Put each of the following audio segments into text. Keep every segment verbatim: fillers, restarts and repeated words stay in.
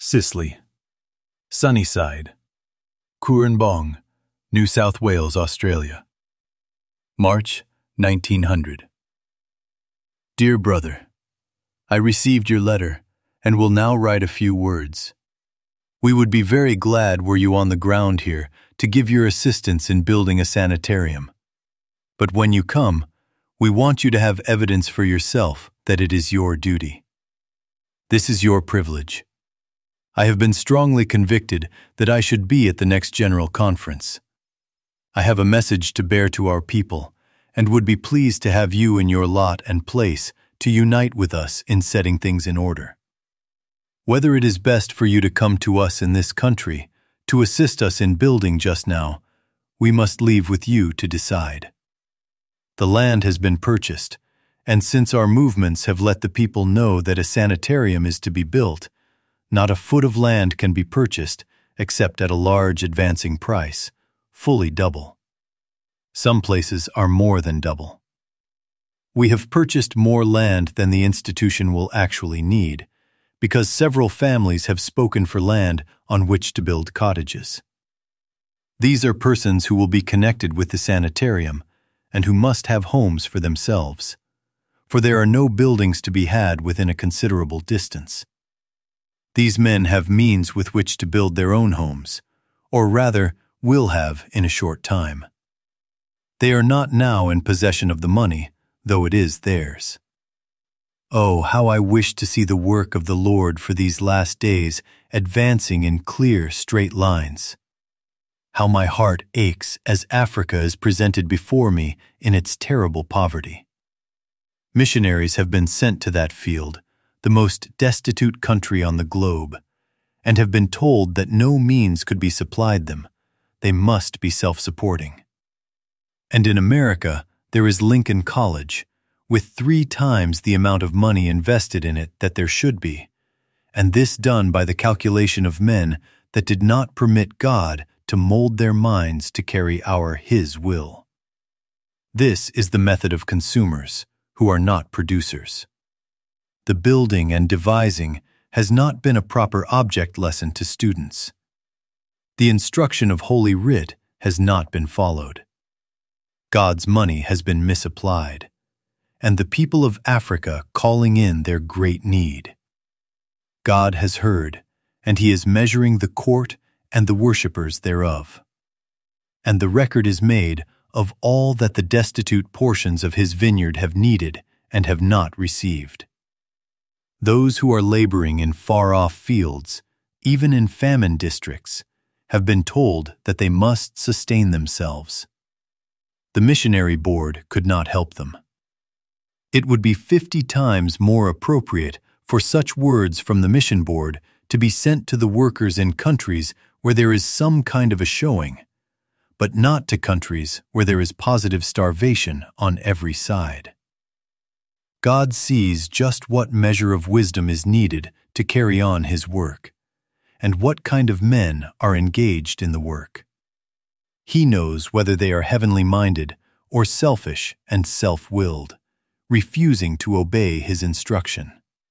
Sisley, Sunnyside, Cooranbong, New South Wales, Australia. March nineteen hundred. Dear brother, I received your letter and will now write a few words. We would be very glad were you on the ground here to give your assistance in building a sanitarium. But when you come, we want you to have evidence for yourself that it is your duty. This is your privilege. I have been strongly convicted that I should be at the next General Conference. I have a message to bear to our people and would be pleased to have you in your lot and place to unite with us in setting things in order. Whether it is best for you to come to us in this country to assist us in building just now, we must leave with you to decide. The land has been purchased, and since our movements have let the people know that a sanitarium is to be built, not a foot of land can be purchased except at a large advancing price, fully double. Some places are more than double. We have purchased more land than the institution will actually need, because several families have spoken for land on which to build cottages. These are persons who will be connected with the sanitarium and who must have homes for themselves, for there are no buildings to be had within a considerable distance. These men have means with which to build their own homes, or rather will have in a short time. They are not now in possession of the money, though it is theirs. Oh, how I wish to see the work of the Lord for these last days advancing in clear, straight lines. How my heart aches as Africa is presented before me in its terrible poverty. Missionaries have been sent to that field, the most destitute country on the globe, and have been told that no means could be supplied them. They must be self-supporting. And in America, there is Lincoln College, with three times the amount of money invested in it that there should be, and this done by the calculation of men that did not permit God to mold their minds to carry our His will. This is the method of consumers, who are not producers. The building and devising has not been a proper object lesson to students. The instruction of Holy Writ has not been followed. God's money has been misapplied, and the people of Africa calling in their great need. God has heard, and He is measuring the court and the worshippers thereof. And the record is made of all that the destitute portions of His vineyard have needed and have not received. Those who are laboring in far-off fields, even in famine districts, have been told that they must sustain themselves. The missionary board could not help them. It would be fifty times more appropriate for such words from the mission board to be sent to the workers in countries where there is some kind of a showing, but not to countries where there is positive starvation on every side. God sees just what measure of wisdom is needed to carry on His work, and what kind of men are engaged in the work. He knows whether they are heavenly minded or selfish and self-willed, refusing to obey His instruction.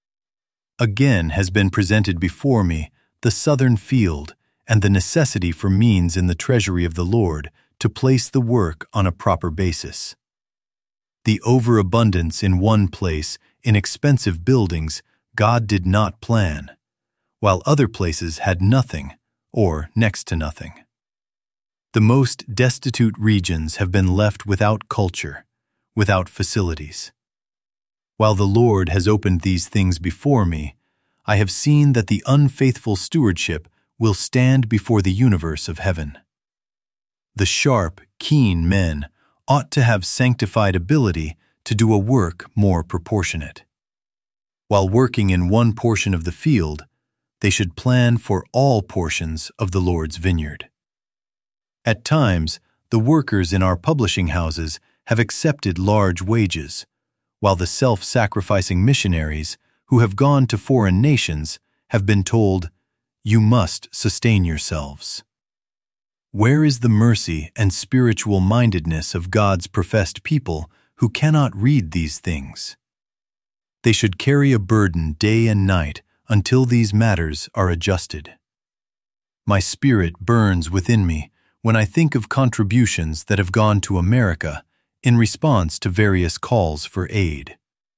Again has been presented before me the southern field and the necessity for means in the treasury of the Lord to place the work on a proper basis. The overabundance in one place in expensive buildings God did not plan, while other places had nothing or next to nothing. The most destitute regions have been left without culture, without facilities. While the Lord has opened these things before me, I have seen that the unfaithful stewardship will stand before the universe of heaven. The sharp, keen men ought to have sanctified ability to do a work more proportionate. While working in one portion of the field, they should plan for all portions of the Lord's vineyard. At times, the workers in our publishing houses have accepted large wages, while the self-sacrificing missionaries who have gone to foreign nations have been told, "You must sustain yourselves." Where is the mercy and spiritual mindedness of God's professed people who cannot read these things? They should carry a burden day and night until these matters are adjusted. My spirit burns within me when I think of contributions that have gone to America in response to various calls for aid.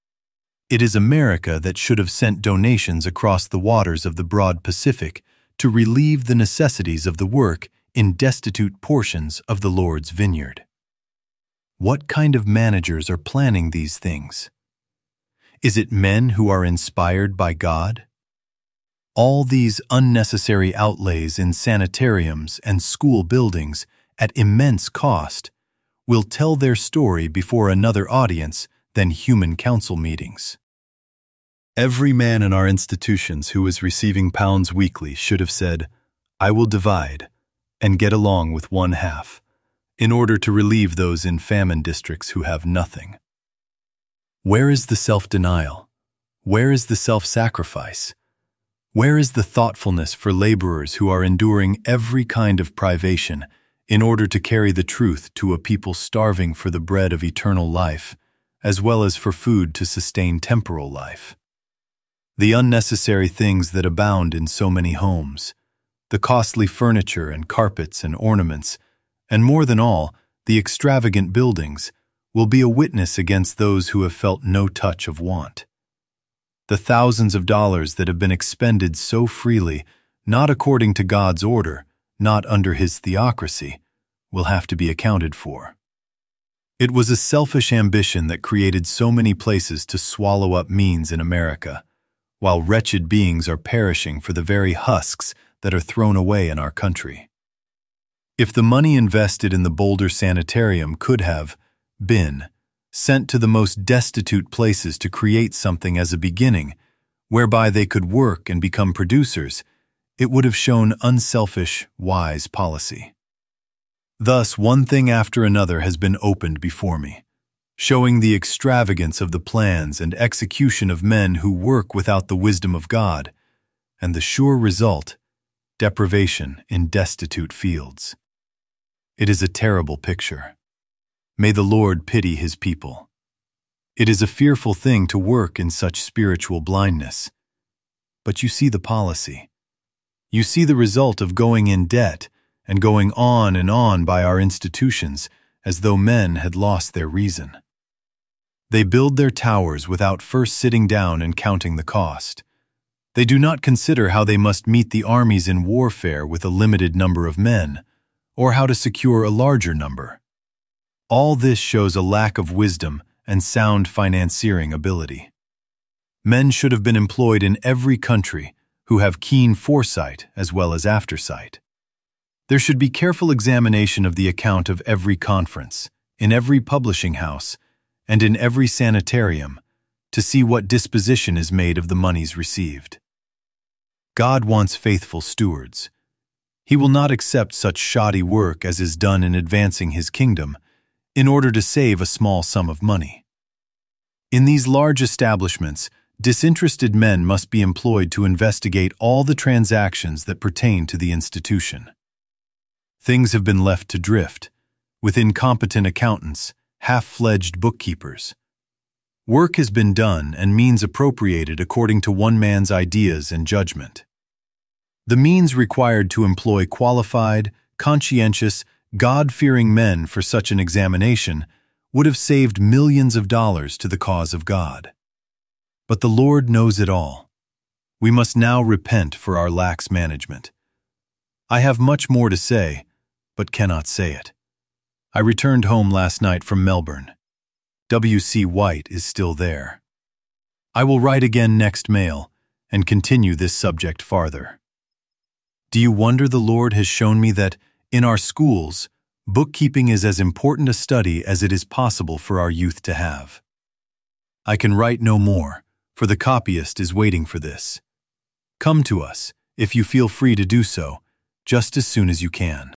It is America that should have sent donations across the waters of the broad Pacific to relieve the necessities of the work in destitute portions of the Lord's vineyard. What kind of managers are planning these things? Is it men who are inspired by God? All these unnecessary outlays in sanitariums and school buildings at immense cost will tell their story before another audience than human council meetings. Every man in our institutions who is receiving pounds weekly should have said, "I will divide and get along with one half, in order to relieve those in famine districts who have nothing." Where is the self-denial? Where is the self-sacrifice? Where is the thoughtfulness for laborers who are enduring every kind of privation in order to carry the truth to a people starving for the bread of eternal life, as well as for food to sustain temporal life? The unnecessary things that abound in so many homes, the costly furniture and carpets and ornaments, and more than all, the extravagant buildings, will be a witness against those who have felt no touch of want. The thousands of dollars that have been expended so freely, not according to God's order, not under His theocracy, will have to be accounted for. It was a selfish ambition that created so many places to swallow up means in America, while wretched beings are perishing for the very husks that are thrown away in our country. If the money invested in the Boulder Sanitarium could have been sent to the most destitute places to create something as a beginning, whereby they could work and become producers, it would have shown unselfish, wise policy. Thus, one thing after another has been opened before me, showing the extravagance of the plans and execution of men who work without the wisdom of God, and the sure result, deprivation in destitute fields. It is a terrible picture. May the Lord pity His people. It is a fearful thing to work in such spiritual blindness. But you see the policy. You see the result of going in debt and going on and on by our institutions as though men had lost their reason. They build their towers without first sitting down and counting the cost. They do not consider how they must meet the armies in warfare with a limited number of men, or how to secure a larger number. All this shows a lack of wisdom and sound financiering ability. Men should have been employed in every country who have keen foresight as well as aftersight. There should be careful examination of the account of every conference, in every publishing house, and in every sanitarium, to see what disposition is made of the monies received. God wants faithful stewards. He will not accept such shoddy work as is done in advancing His kingdom, in order to save a small sum of money. In these large establishments, disinterested men must be employed to investigate all the transactions that pertain to the institution. Things have been left to drift, with incompetent accountants, half-fledged bookkeepers. Work has been done and means appropriated according to one man's ideas and judgment. The means required to employ qualified, conscientious, God-fearing men for such an examination would have saved millions of dollars to the cause of God. But the Lord knows it all. We must now repent for our lax management. I have much more to say, but cannot say it. I returned home last night from Melbourne. W C White is still there. I will write again next mail and continue this subject farther. Do you wonder the Lord has shown me that, in our schools, bookkeeping is as important a study as it is possible for our youth to have? I can write no more, for the copyist is waiting for this. Come to us, if you feel free to do so, just as soon as you can.